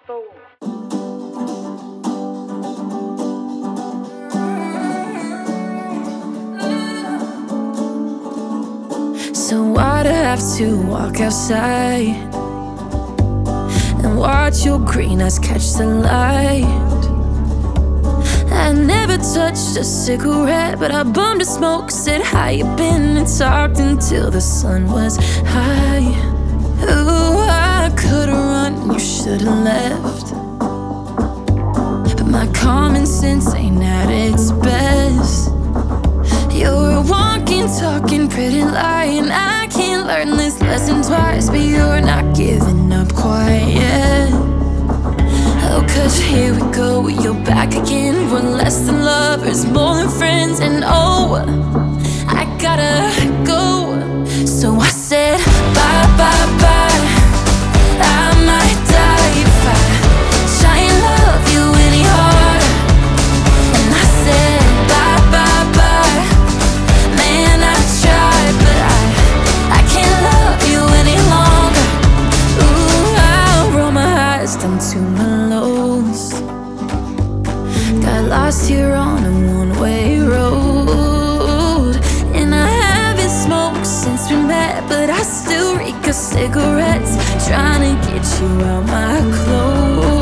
So why'd I have to walk outside and watch your green eyes catch the light? I never touched a cigarette, but I bummed a smoke, said how you been, and talked until the sun was high. Ooh, I could've run, you should've left, but my common sense ain't at its best. You're a walking, talking, pretty lie, and I can't learn this lesson twice, but you're not giving up quite yet. Oh, 'cause here we go, you're back again. We're less than lovers, more than friends, and oh, I gotta go. So I said bye, bye, bye. I might die if I try and love you any harder. And I said bye, bye, bye. Man, I tried, but I can't love you any longer. Ooh, I'll roll my eyes down to my lows. Got lost here on a one-way road, and I haven't smoked since we met, but I still reek of cigarettes, trying to get you out my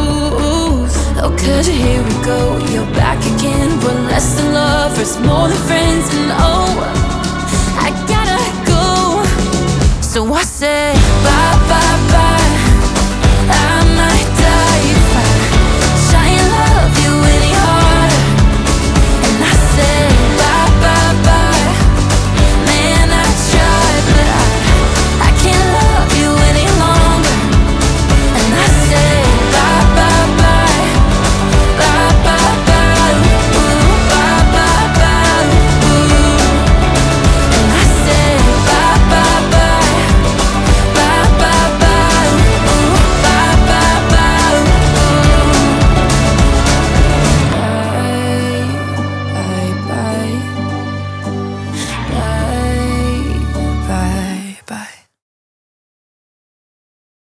clothes. Oh, 'cause here we go, you're back again. We're less than lovers, more than friends.